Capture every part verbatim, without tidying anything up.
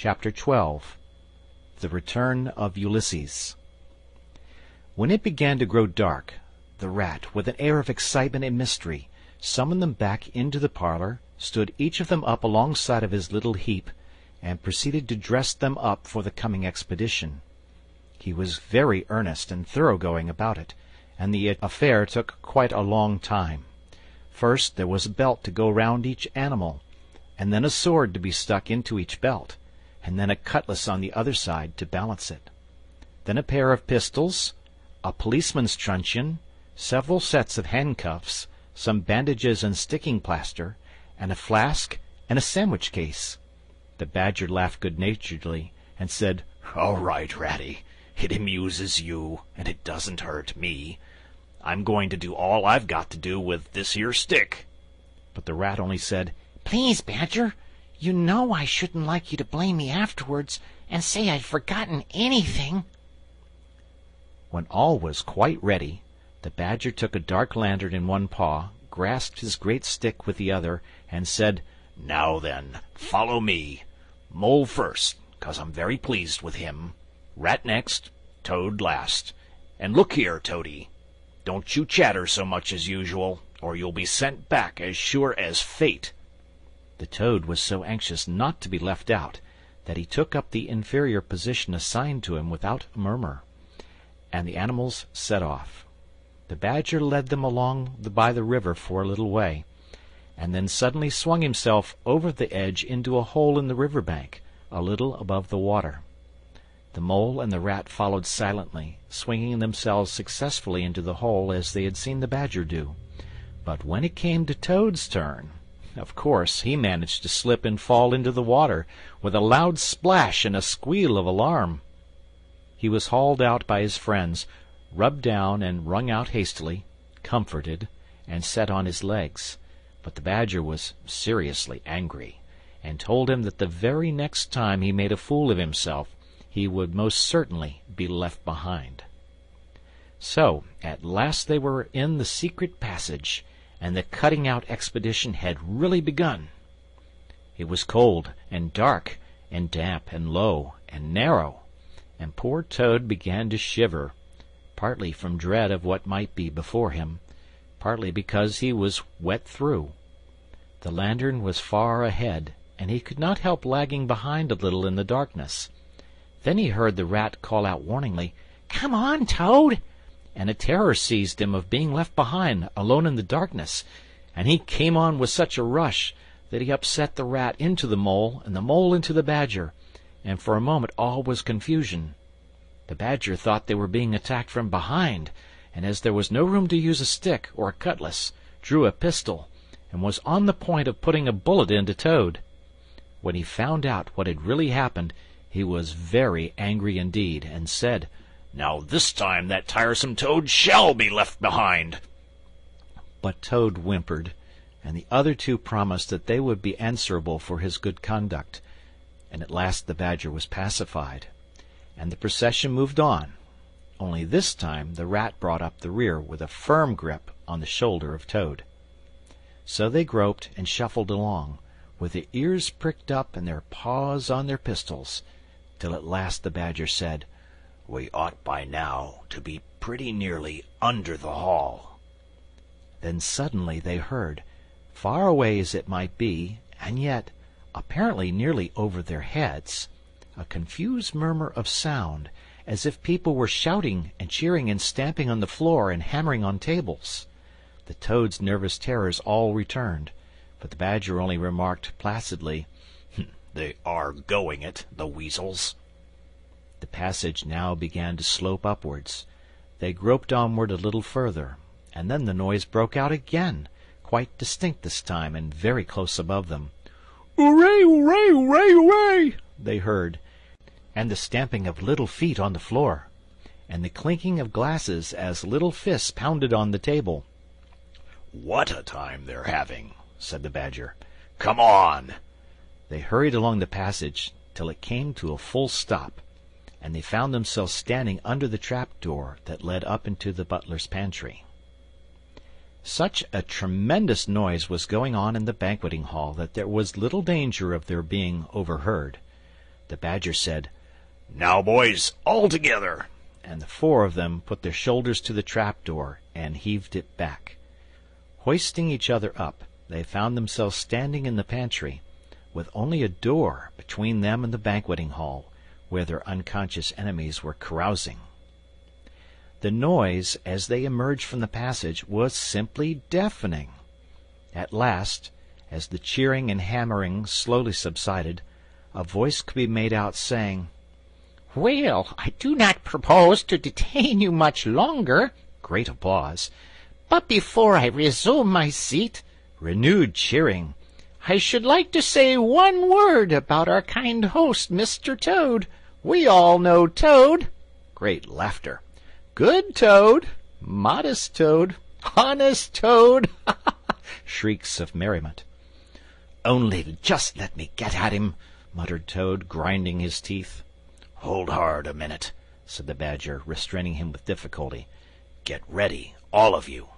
Chapter twelve. The Return of Ulysses. When it began to grow dark, the rat, with an air of excitement and mystery, summoned them back into the parlor, stood each of them up alongside of his little heap, and proceeded to dress them up for the coming expedition. He was very earnest and thorough-going about it, and the affair took quite a long time. First there was a belt to go round each animal, and then a sword to be stuck into each belt, and then a cutlass on the other side to balance it. Then a pair of pistols, a policeman's truncheon, several sets of handcuffs, some bandages and sticking plaster, and a flask and a sandwich case. The Badger laughed good-naturedly, and said, "All right, Ratty. It amuses you, and it doesn't hurt me. I'm going to do all I've got to do with this here stick." But the rat only said, "Please, Badger, you know I shouldn't like you to blame me afterwards and say I'd forgotten anything." When all was quite ready, the Badger took a dark lantern in one paw, grasped his great stick with the other, and said, "Now then, follow me. Mole first, 'cause I'm very pleased with him. Rat next, Toad last. And look here, Toady, don't you chatter so much as usual, or you'll be sent back as sure as fate." The Toad was so anxious not to be left out that he took up the inferior position assigned to him without a murmur, and the animals set off. The Badger led them along the, by the river for a little way, and then suddenly swung himself over the edge into a hole in the river bank, a little above the water. The Mole and the Rat followed silently, swinging themselves successfully into the hole as they had seen the Badger do. But when it came to Toad's turn, of course he managed to slip and fall into the water, with a loud splash and a squeal of alarm. He was hauled out by his friends, rubbed down and wrung out hastily, comforted, and set on his legs. But the Badger was seriously angry, and told him that the very next time he made a fool of himself, he would most certainly be left behind. So at last they were in the secret passage, and the cutting-out expedition had really begun. It was cold and dark and damp and low and narrow, and poor Toad began to shiver, partly from dread of what might be before him, partly because he was wet through. The lantern was far ahead, and he could not help lagging behind a little in the darkness. Then he heard the Rat call out warningly, "Come on, Toad!" and a terror seized him of being left behind, alone in the darkness, and he came on with such a rush that he upset the Rat into the Mole, and the Mole into the Badger, and for a moment all was confusion. The Badger thought they were being attacked from behind, and as there was no room to use a stick or a cutlass, drew a pistol, and was on the point of putting a bullet into Toad. When he found out what had really happened, he was very angry indeed, and said, "Now this time that tiresome Toad shall be left behind." But Toad whimpered, and the other two promised that they would be answerable for his good conduct, and at last the Badger was pacified, and the procession moved on, only this time the Rat brought up the rear with a firm grip on the shoulder of Toad. So they groped and shuffled along, with their ears pricked up and their paws on their pistols, till at last the Badger said, "We ought by now to be pretty nearly under the hall." Then suddenly they heard, far away as it might be, and yet apparently nearly over their heads, a confused murmur of sound, as if people were shouting and cheering and stamping on the floor and hammering on tables. The Toad's nervous terrors all returned, but the Badger only remarked placidly, "They are going it, the weasels." The passage now began to slope upwards. They groped onward a little further, and then the noise broke out again, quite distinct this time, and very close above them. "Hooray, hooray, hooray, hooray!" they heard, and the stamping of little feet on the floor, and the clinking of glasses as little fists pounded on the table. "What a time they're having!" said the Badger. "Come on!" They hurried along the passage till it came to a full stop, and they found themselves standing under the trap-door that led up into the butler's pantry. Such a tremendous noise was going on in the banqueting hall that there was little danger of their being overheard. The Badger said, "Now, boys, all together!" and the four of them put their shoulders to the trapdoor and heaved it back. Hoisting each other up, they found themselves standing in the pantry, with only a door between them and the banqueting hall, where their unconscious enemies were carousing. The noise, as they emerged from the passage, was simply deafening. At last, as the cheering and hammering slowly subsided, a voice could be made out saying, "Well, I do not propose to detain you much longer." Great applause. "But before I resume my seat," renewed cheering, "I should like to say one word about our kind host, Mister Toad. We all know Toad." Great laughter. "Good Toad, modest Toad, honest Toad." Shrieks of merriment. "Only just let me get at him," muttered Toad, grinding his teeth. "Hold hard a minute," said the Badger, restraining him with difficulty. "Get ready, all of you."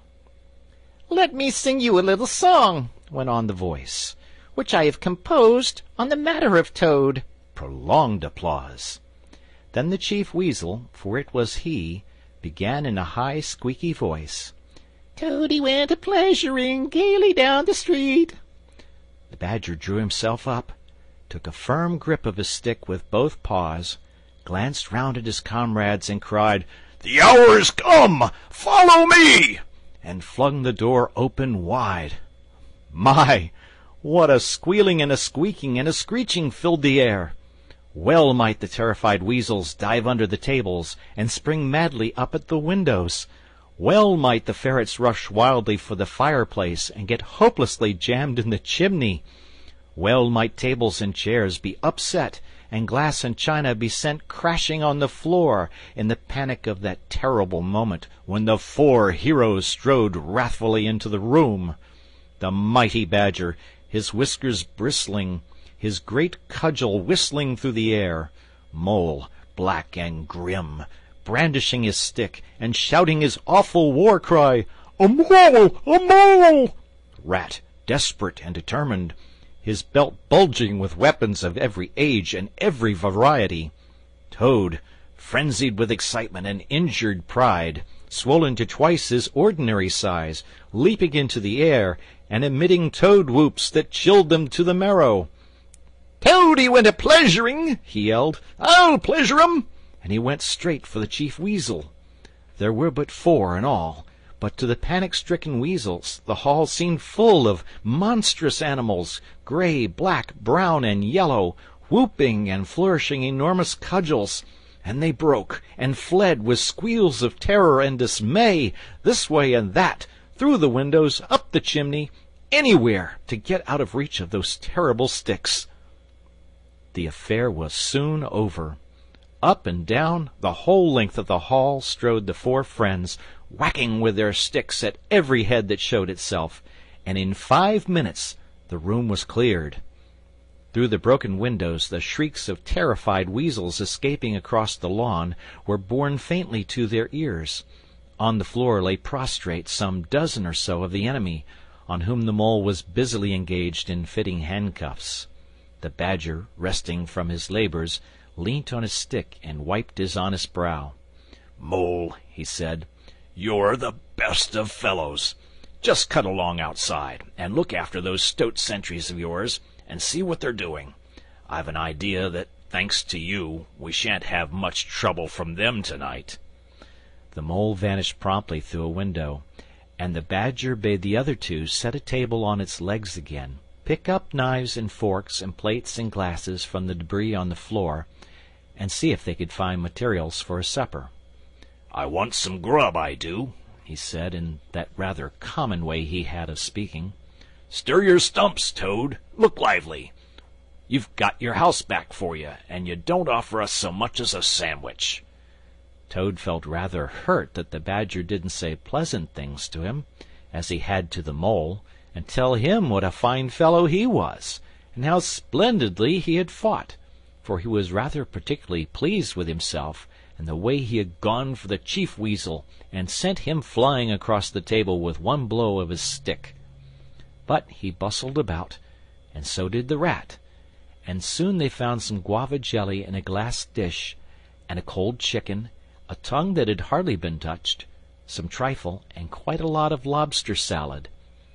"Let me sing you a little song," went on the voice, "which I have composed on the matter of Toad." Prolonged applause. Then the Chief Weasel, for it was he, began in a high, squeaky voice. "Toady went a-pleasuring gaily down the street." The Badger drew himself up, took a firm grip of his stick with both paws, glanced round at his comrades, and cried, "The hour is come! Follow me!" and flung the door open wide. My! What a squealing and a squeaking and a screeching filled the air! Well might the terrified weasels dive under the tables and spring madly up at the windows. Well might the ferrets rush wildly for the fireplace and get hopelessly jammed in the chimney. Well might tables and chairs be upset and glass and china be sent crashing on the floor in the panic of that terrible moment when the four heroes strode wrathfully into the room. The mighty Badger, his whiskers bristling, his great cudgel whistling through the air; Mole, black and grim, brandishing his stick and shouting his awful war cry, "A mole! A mole!" Rat, desperate and determined, his belt bulging with weapons of every age and every variety; Toad, frenzied with excitement and injured pride, swollen to twice his ordinary size, leaping into the air and emitting toad whoops that chilled them to the marrow. "Toady went a-pleasuring!" he yelled. "I'll pleasure 'em!" And he went straight for the Chief Weasel. There were but four in all, but to the panic-stricken weasels the hall seemed full of monstrous animals, gray, black, brown, and yellow, whooping and flourishing enormous cudgels, and they broke and fled with squeals of terror and dismay, this way and that, through the windows, up the chimney, anywhere to get out of reach of those terrible sticks. The affair was soon over. Up and down the whole length of the hall strode the four friends, whacking with their sticks at every head that showed itself, and in five minutes the room was cleared. Through the broken windows the shrieks of terrified weasels escaping across the lawn were borne faintly to their ears. On the floor lay prostrate some dozen or so of the enemy, on whom the Mole was busily engaged in fitting handcuffs. The Badger, resting from his labors, leant on his stick and wiped his honest brow. "Mole," he said, "you're the best of fellows. Just cut along outside and look after those stout sentries of yours and see what they're doing. I've an idea that, thanks to you, we shan't have much trouble from them tonight." The Mole vanished promptly through a window, and the Badger bade the other two set a table on its legs again, pick up knives and forks and plates and glasses from the debris on the floor, and see if they could find materials for a supper. "I want some grub, I do," he said, in that rather common way he had of speaking. "Stir your stumps, Toad. Look lively. You've got your house back for you, and you don't offer us so much as a sandwich." Toad felt rather hurt that the Badger didn't say pleasant things to him, as he had to the Mole, and tell him what a fine fellow he was, and how splendidly he had fought, for he was rather particularly pleased with himself and the way he had gone for the Chief Weasel and sent him flying across the table with one blow of his stick. But he bustled about, and so did the Rat, and soon they found some guava jelly in a glass dish, and a cold chicken, a tongue that had hardly been touched, some trifle, and quite a lot of lobster salad.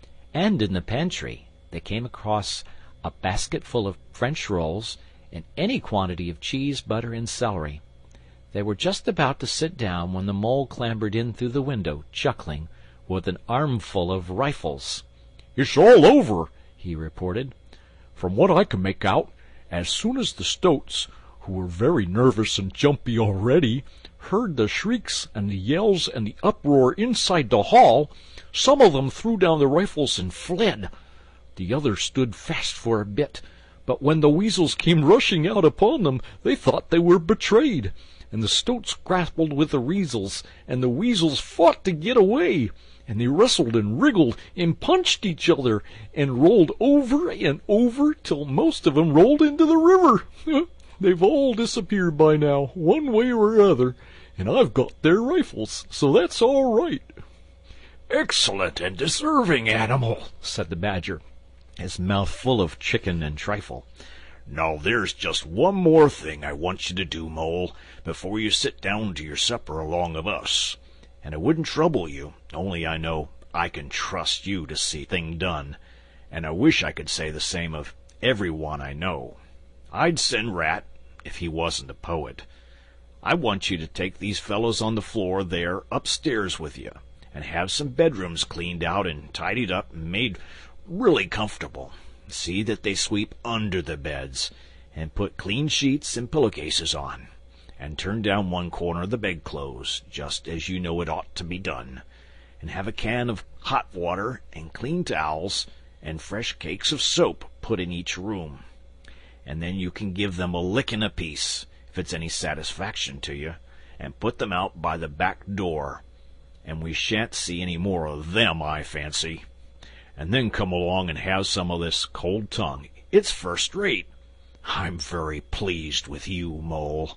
And in the pantry they came across a basket full of French rolls, and any quantity of cheese, butter, and celery. They were just about to sit down when the Mole clambered in through the window, chuckling, with an armful of rifles. "It's all over," he reported. "From what I can make out, as soon as the Stoats, who were very nervous and jumpy already, heard the shrieks and the yells and the uproar inside the hall, some of them threw down their rifles and fled. The others stood fast for a bit, but when the weasels came rushing out upon them, they thought they were betrayed, and the Stoats grappled with the weasels, and the weasels fought to get away, and they wrestled and wriggled and punched each other, and rolled over and over till most of 'em rolled into the river. They've all disappeared by now, one way or other, and I've got their rifles, so that's all right." "Excellent and deserving animal," said the Badger, his mouth full of chicken and trifle. "Now there's just one more thing I want you to do, Mole, before you sit down to your supper along of us. And it wouldn't trouble you, only I know I can trust you to see thing done, and I wish I could say the same of every one I know. I'd send Rat, if he wasn't a poet. I want you to take these fellows on the floor there upstairs with you, and have some bedrooms cleaned out and tidied up and made really comfortable. See that they sweep under the beds, and put clean sheets and pillowcases on, and turn down one corner of the bedclothes, just as you know it ought to be done, and have a can of hot water and clean towels and fresh cakes of soap put in each room. And then you can give them a licking apiece, if it's any satisfaction to you, and put them out by the back door, and we shan't see any more of them, I fancy. And then come along and have some of this cold tongue. It's first rate. I'm very pleased with you, Mole."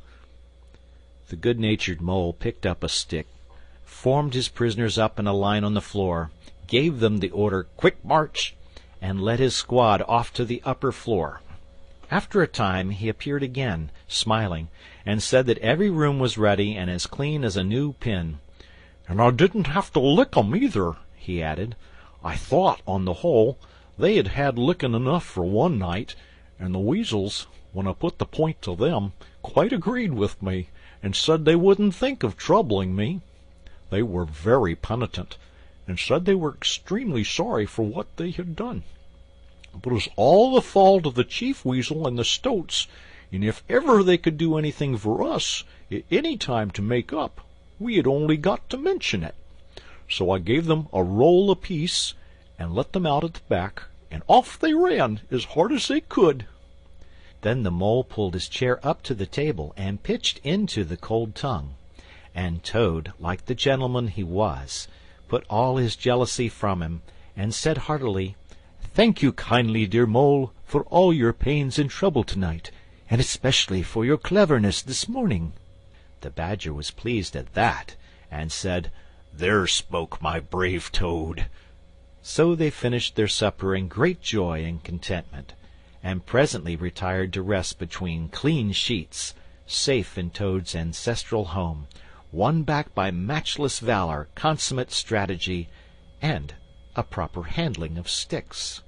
The good-natured Mole picked up a stick, formed his prisoners up in a line on the floor, gave them the order, "Quick march!" and led his squad off to the upper floor. After a time he appeared again, smiling, and said that every room was ready and as clean as a new pin. "And I didn't have to lick 'em either," he added. "I thought, on the whole, they had had licking enough for one night, and the weasels, when I put the point to them, quite agreed with me, and said they wouldn't think of troubling me. They were very penitent, and said they were extremely sorry for what they had done. But it was all the fault of the Chief Weasel and the Stoats, and if ever they could do anything for us, at any time to make up, we had only got to mention it. So I gave them a roll apiece, and let them out at the back, and off they ran as hard as they could." Then the Mole pulled his chair up to the table and pitched into the cold tongue, and Toad, like the gentleman he was, put all his jealousy from him, and said heartily, "Thank you kindly, dear Mole, for all your pains and trouble tonight, and especially for your cleverness this morning." The Badger was pleased at that, and said, "There spoke my brave Toad." So they finished their supper in great joy and contentment, and presently retired to rest between clean sheets, safe in Toad's ancestral home, won back by matchless valor, consummate strategy, and a proper handling of sticks.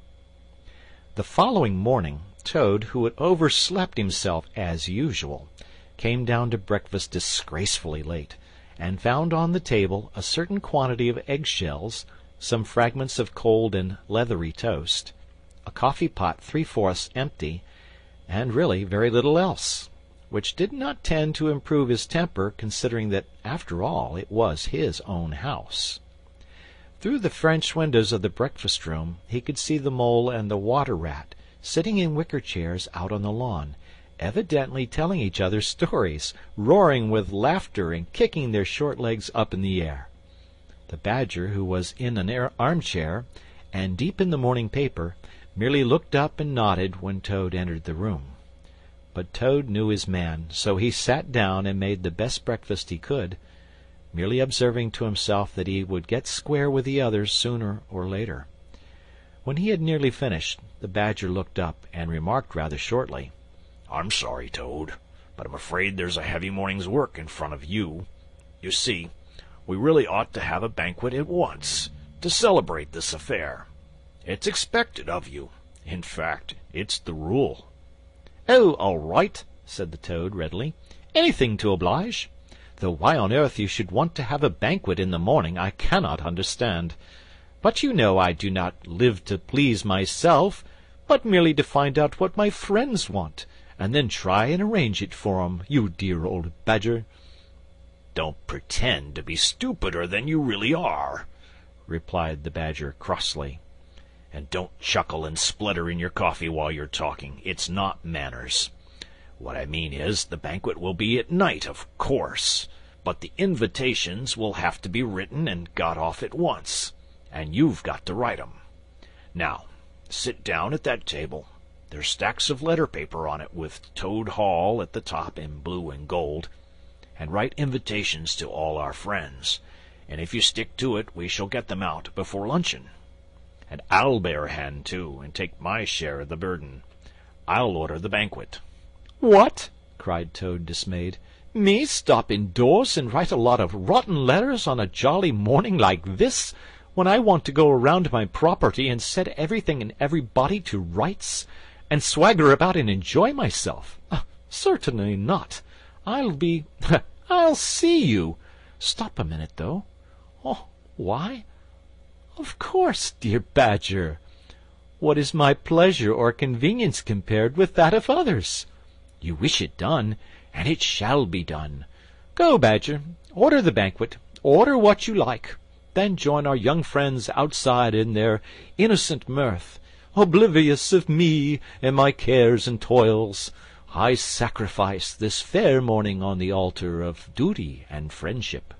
The following morning, Toad, who had overslept himself as usual, came down to breakfast disgracefully late, and found on the table a certain quantity of eggshells, some fragments of cold and leathery toast, a coffee-pot three-fourths empty, and really very little else, which did not tend to improve his temper, considering that, after all, it was his own house. Through the French windows of the breakfast-room he could see the Mole and the Water Rat sitting in wicker chairs out on the lawn, evidently telling each other stories, roaring with laughter and kicking their short legs up in the air. The Badger, who was in an air armchair and deep in the morning paper, merely looked up and nodded when Toad entered the room. But Toad knew his man, so he sat down and made the best breakfast he could, merely observing to himself that he would get square with the others sooner or later. When he had nearly finished, the Badger looked up and remarked rather shortly, "I'm sorry, Toad, but I'm afraid there's a heavy morning's work in front of you. You see, we really ought to have a banquet at once, to celebrate this affair. It's expected of you. In fact, it's the rule." "Oh, all right," said the Toad readily. "Anything to oblige. Though why on earth you should want to have a banquet in the morning I cannot understand. But you know I do not live to please myself, but merely to find out what my friends want, and then try and arrange it for 'em, you dear old Badger." "Don't pretend to be stupider than you really are," replied the Badger crossly. "And don't chuckle and splutter in your coffee while you're talking. It's not manners. What I mean is, the banquet will be at night, of course, but the invitations will have to be written and got off at once, and you've got to write 'em. Now, sit down at that table. There's stacks of letter paper on it with Toad Hall at the top in blue and gold, and write invitations to all our friends, and if you stick to it we shall get them out before luncheon. And I'll bear a hand, too, and take my share of the burden. I'll order the banquet." "What?" cried Toad, dismayed. "Me stop indoors and write a lot of rotten letters on a jolly morning like this, when I want to go around my property and set everything and everybody to rights, and swagger about and enjoy myself? Uh, certainly not. I'll be... I'll see you. Stop a minute, though. Oh, why? Of course, dear Badger. What is my pleasure or convenience compared with that of others? You wish it done, and it shall be done. Go, Badger, order the banquet, order what you like, then join our young friends outside in their innocent mirth. Oblivious of me and my cares and toils, I sacrifice this fair morning on the altar of duty and friendship."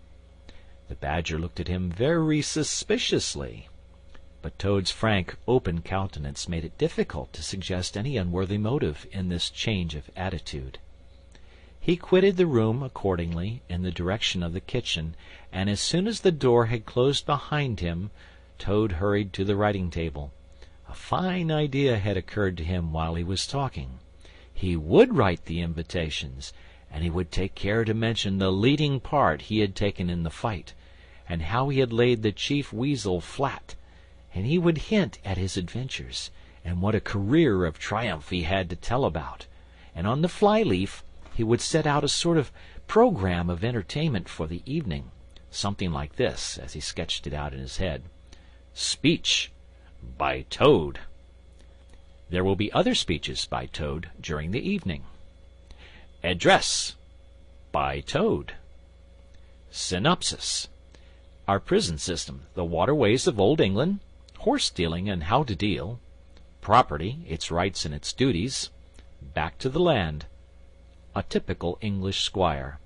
The Badger looked at him very suspiciously, but Toad's frank, open countenance made it difficult to suggest any unworthy motive in this change of attitude. He quitted the room accordingly in the direction of the kitchen, and as soon as the door had closed behind him, Toad hurried to the writing-table. A fine idea had occurred to him while he was talking. He would write the invitations, and he would take care to mention the leading part he had taken in the fight, and how he had laid the chief weasel flat, and he would hint at his adventures, and what a career of triumph he had to tell about, and on the fly-leaf he would set out a sort of program of entertainment for the evening, something like this, as he sketched it out in his head: "Speech by Toad. There will be other speeches by Toad during the evening. Address by Toad. Synopsis: Our prison system, the waterways of Old England, horse-stealing and how to deal, property, its rights and its duties, back to the land, a typical English squire.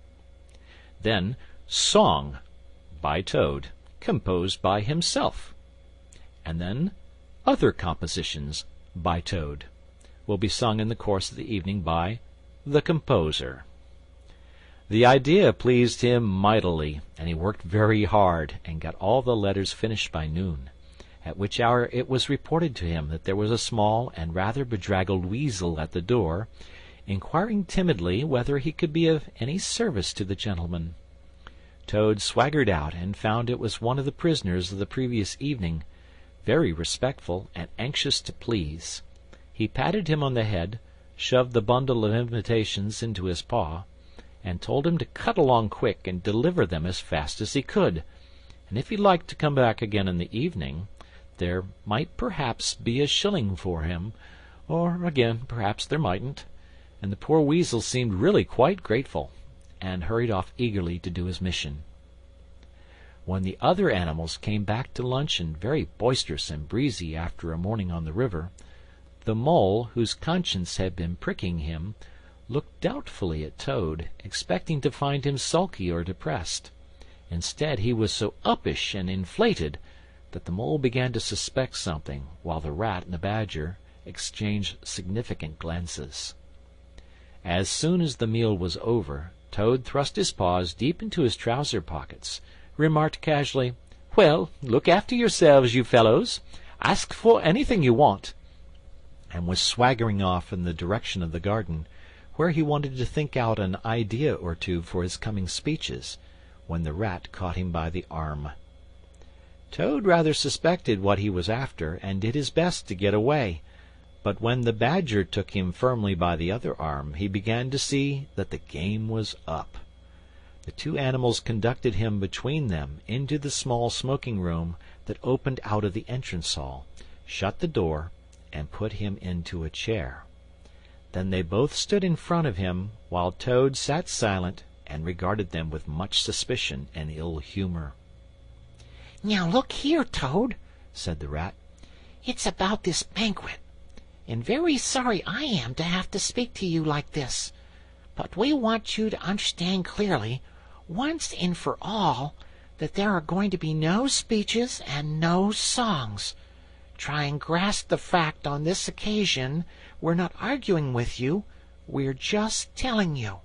Then Song by Toad, composed by himself. And then other compositions by Toad will be sung in the course of the evening by the composer." The idea pleased him mightily, and he worked very hard and got all the letters finished by noon, at which hour it was reported to him that there was a small and rather bedraggled weasel at the door, inquiring timidly whether he could be of any service to the gentleman. Toad swaggered out and found it was one of the prisoners of the previous evening, very respectful and anxious to please. He patted him on the head, shoved the bundle of invitations into his paw, and told him to cut along quick and deliver them as fast as he could, and if he liked to come back again in the evening, there might perhaps be a shilling for him, or again perhaps there mightn't, and the poor weasel seemed really quite grateful, and hurried off eagerly to do his mission. When the other animals came back to luncheon, very boisterous and breezy after a morning on the river, the mole, whose conscience had been pricking him, looked doubtfully at Toad, expecting to find him sulky or depressed. Instead, he was so uppish and inflated that the mole began to suspect something, while the rat and the badger exchanged significant glances. As soon as the meal was over, Toad thrust his paws deep into his trouser pockets, remarked casually, "Well, look after yourselves, you fellows. Ask for anything you want," and was swaggering off in the direction of the garden, where he wanted to think out an idea or two for his coming speeches, when the Rat caught him by the arm. Toad rather suspected what he was after, and did his best to get away, but when the Badger took him firmly by the other arm, he began to see that the game was up. The two animals conducted him between them into the small smoking room that opened out of the entrance hall, shut the door, and put him into a chair. Then they both stood in front of him, while Toad sat silent and regarded them with much suspicion and ill humor. "Now look here, Toad," said the Rat. "It's about this banquet, and very sorry I am to have to speak to you like this. But we want you to understand clearly, once and for all, that there are going to be no speeches and no songs. Try and grasp the fact on this occasion. We're not arguing with you. We're just telling you."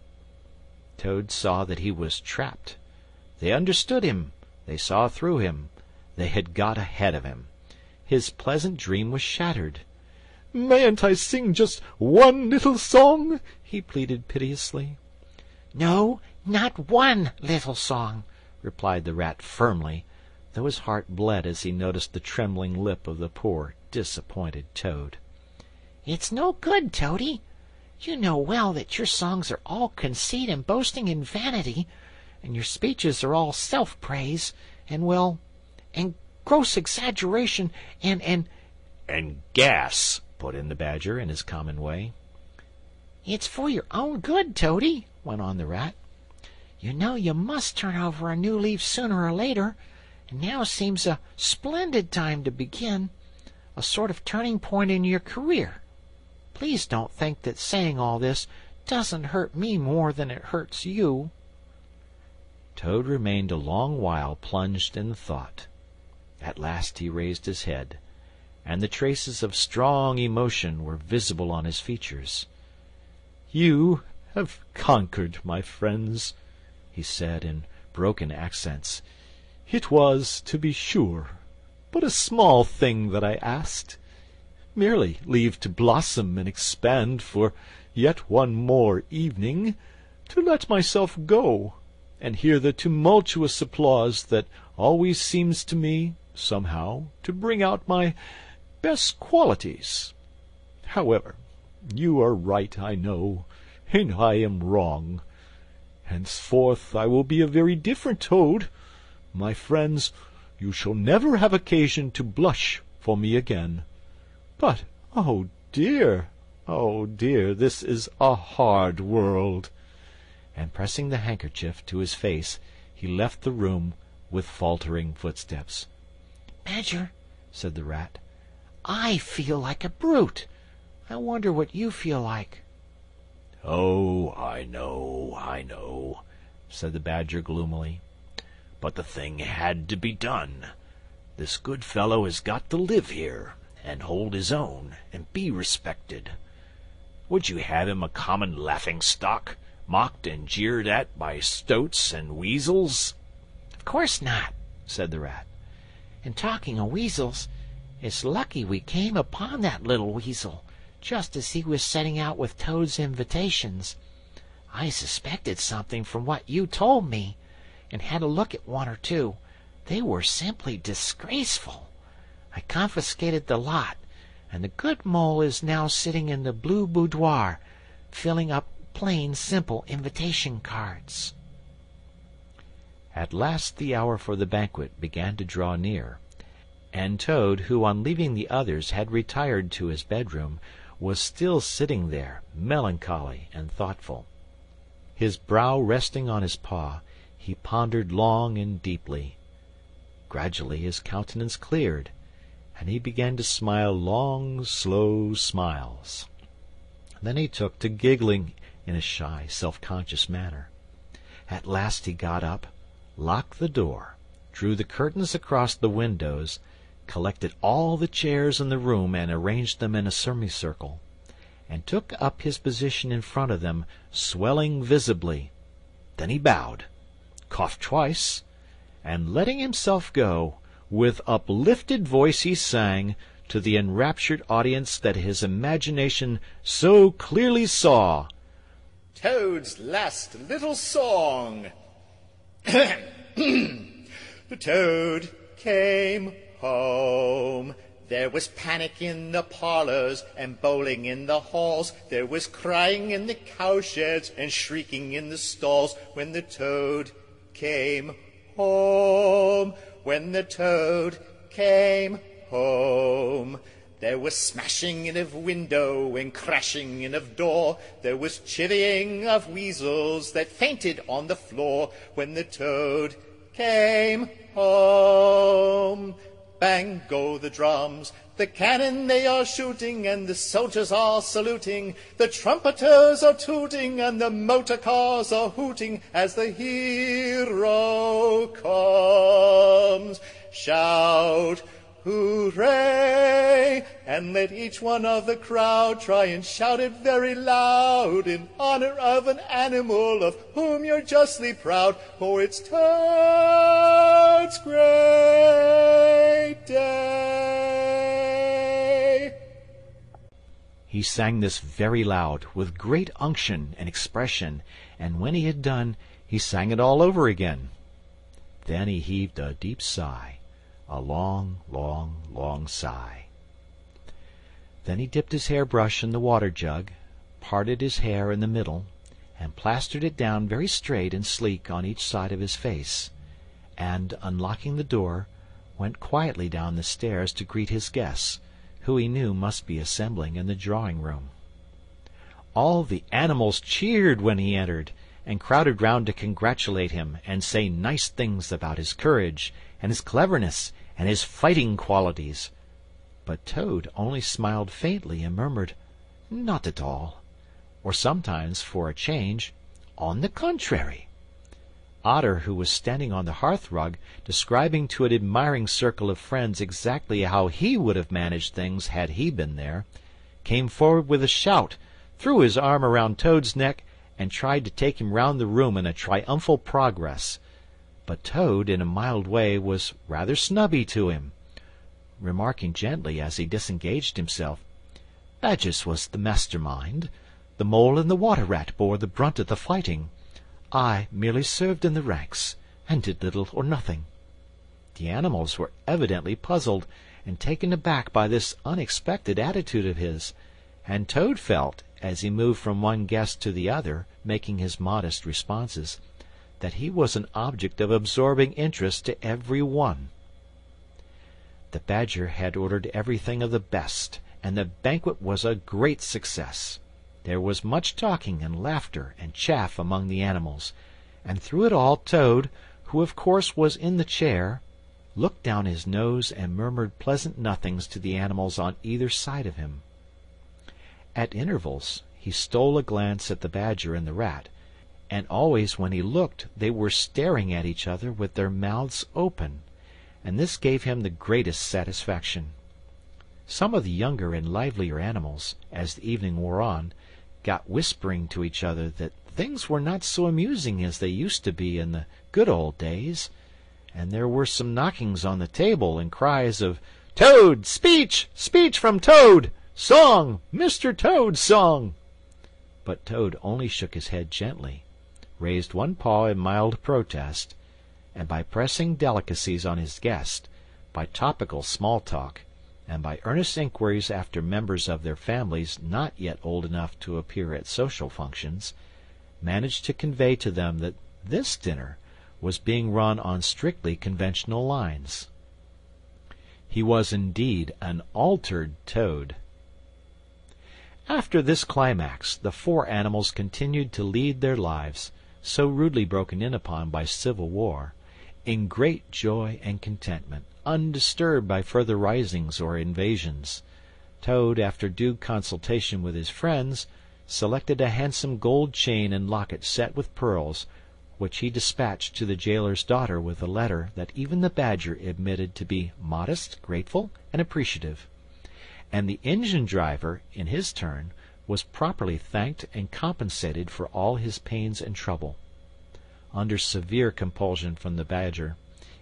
Toad saw that he was trapped. They understood him. They saw through him. They had got ahead of him. His pleasant dream was shattered. "Mayn't I sing just one little song?" he pleaded piteously. "No, not one little song," replied the Rat firmly, though his heart bled as he noticed the trembling lip of the poor, disappointed Toad. "It's no good, Toady. You know well that your songs are all conceit and boasting and vanity, and your speeches are all self-praise, and, well, and gross exaggeration, and, and... And gas," put in the Badger in his common way. "It's for your own good, Toady," went on the Rat. "You know you must turn over a new leaf sooner or later, and now seems a splendid time to begin, a sort of turning point in your career. Please don't think that saying all this doesn't hurt me more than it hurts you." Toad remained a long while plunged in thought. At last he raised his head, and the traces of strong emotion were visible on his features. "You have conquered, my friends," he said in broken accents. "It was, to be sure, but a small thing that I asked. Merely leave to blossom and expand for yet one more evening, to let myself go, and hear the tumultuous applause that always seems to me, somehow, to bring out my best qualities. However, you are right, I know, and I am wrong. Henceforth I will be a very different Toad. My friends, you shall never have occasion to blush for me again. But, oh dear, oh dear, this is a hard world." And pressing the handkerchief to his face, he left the room with faltering footsteps. "Badger," said the Rat, I feel like a brute. I wonder what you feel like." "Oh, I know, I know," said the Badger gloomily. "But the thing had to be done. This good fellow has got to live here, and hold his own, and be respected. Would you have him a common laughing-stock, mocked and jeered at by stoats and weasels?" "Of course not," said the Rat. "And talking of weasels, it's lucky we came upon that little weasel, just as he was setting out with Toad's invitations. I suspected something from what you told me, and had a look at one or two. They were simply disgraceful. I confiscated the lot, and the good mole is now sitting in the blue boudoir, filling up plain, simple invitation cards." At last the hour for the banquet began to draw near, and Toad, who on leaving the others had retired to his bedroom, was still sitting there, melancholy and thoughtful. His brow resting on his paw, he pondered long and deeply. Gradually his countenance cleared, and he began to smile long, slow smiles. Then he took to giggling in a shy, self-conscious manner. At last he got up, locked the door, drew the curtains across the windows, collected all the chairs in the room and arranged them in a semicircle, and took up his position in front of them, swelling visibly. Then he bowed, coughed twice, and letting himself go, With uplifted voice he sang, to the enraptured audience that his imagination so clearly saw, Toad's last little song. The Toad came home. There was panic in the parlors and bowling in the halls. There was crying in the cowsheds and shrieking in the stalls when the Toad came home. When the Toad came home. There was smashing in of window and crashing in of door. There was chivying of weasels that fainted on the floor when the Toad came home. Bang go the drums, the cannon they are shooting, and the soldiers are saluting. The trumpeters are tooting, and the motor cars are hooting as the hero comes. Shout, hooray! And let each one of the crowd try and shout it very loud in honor of an animal of whom you're justly proud, for it's Toad's great day. He sang this very loud, with great unction and expression, and when he had done, he sang it all over again. Then he heaved a deep sigh, a long, long, long sigh. Then he dipped his hairbrush in the water jug, parted his hair in the middle, and plastered it down very straight and sleek on each side of his face, and, unlocking the door, went quietly down the stairs to greet his guests, who he knew must be assembling in the drawing-room. All the animals cheered when he entered, and crowded round to congratulate him and say nice things about his courage and his cleverness and his fighting qualities. But Toad only smiled faintly and murmured, "Not at all," or sometimes, for a change, "On the contrary." Otter, who was standing on the hearth-rug, describing to an admiring circle of friends exactly how he would have managed things had he been there, came forward with a shout, threw his arm around Toad's neck, and tried to take him round the room in a triumphal progress. But Toad, in a mild way, was rather snubby to him, remarking gently as he disengaged himself, "Badges was the master-mind. The Mole and the Water Rat bore the brunt of the fighting. I merely served in the ranks, and did little or nothing." The animals were evidently puzzled and taken aback by this unexpected attitude of his, and Toad felt, as he moved from one guest to the other, making his modest responses, that he was an object of absorbing interest to every one. The Badger had ordered everything of the best, and the banquet was a great success. There was much talking and laughter and chaff among the animals, and through it all Toad, who of course was in the chair, looked down his nose and murmured pleasant nothings to the animals on either side of him. At intervals he stole a glance at the Badger and the Rat, and always when he looked they were staring at each other with their mouths open, and this gave him the greatest satisfaction. Some of the younger and livelier animals, as the evening wore on, got whispering to each other that things were not so amusing as they used to be in the good old days, and there were some knockings on the table and cries of "Toad! Speech! Speech from Toad! Song! Mister Toad's song!" But Toad only shook his head gently, raised one paw in mild protest, and by pressing delicacies on his guest, by topical small talk, and by earnest inquiries after members of their families not yet old enough to appear at social functions, managed to convey to them that this dinner was being run on strictly conventional lines. He was indeed an altered Toad. After this climax, the four animals continued to lead their lives, so rudely broken in upon by civil war, in great joy and contentment, undisturbed by further risings or invasions. Toad, after due consultation with his friends, selected a handsome gold chain and locket set with pearls, which he dispatched to the jailer's daughter with a letter that even the Badger admitted to be modest, grateful, and appreciative. And the engine-driver, in his turn, was properly thanked and compensated for all his pains and trouble. Under severe compulsion from the Badger,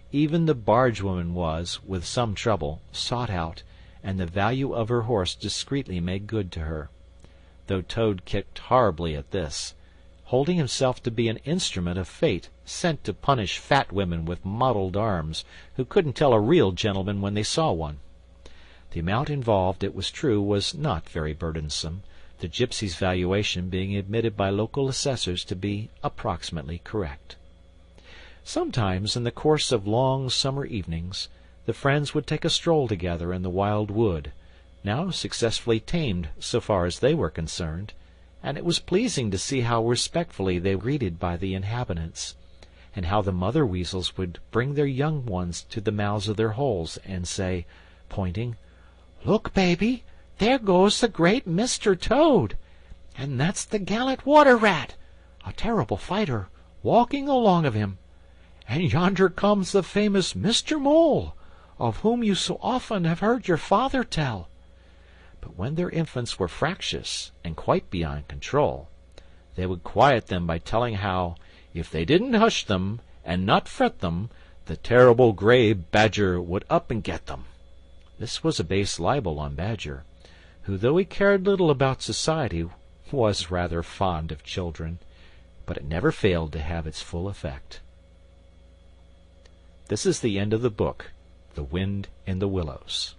Even the bargewoman was, with some trouble, sought out, and the value of her horse discreetly made good to her, though Toad kicked horribly at this, holding himself to be an instrument of fate sent to punish fat women with mottled arms who couldn't tell a real gentleman when they saw one. The amount involved, it was true, was not very burdensome, the gypsy's valuation being admitted by local assessors to be approximately correct. Sometimes, in the course of long summer evenings, the friends would take a stroll together in the wild wood, now successfully tamed so far as they were concerned, and it was pleasing to see how respectfully they were greeted by the inhabitants, and how the mother weasels would bring their young ones to the mouths of their holes and say, pointing, "Look, baby, there goes the great Mister Toad, and that's the gallant water rat, a terrible fighter, walking along of him. And yonder comes the famous Mister Mole, of whom you so often have heard your father tell." But when their infants were fractious and quite beyond control, they would quiet them by telling how, if they didn't hush them and not fret them, the terrible grey Badger would up and get them. This was a base libel on Badger, who, though he cared little about society, was rather fond of children, but it never failed to have its full effect. This is the end of the book, The Wind in the Willows.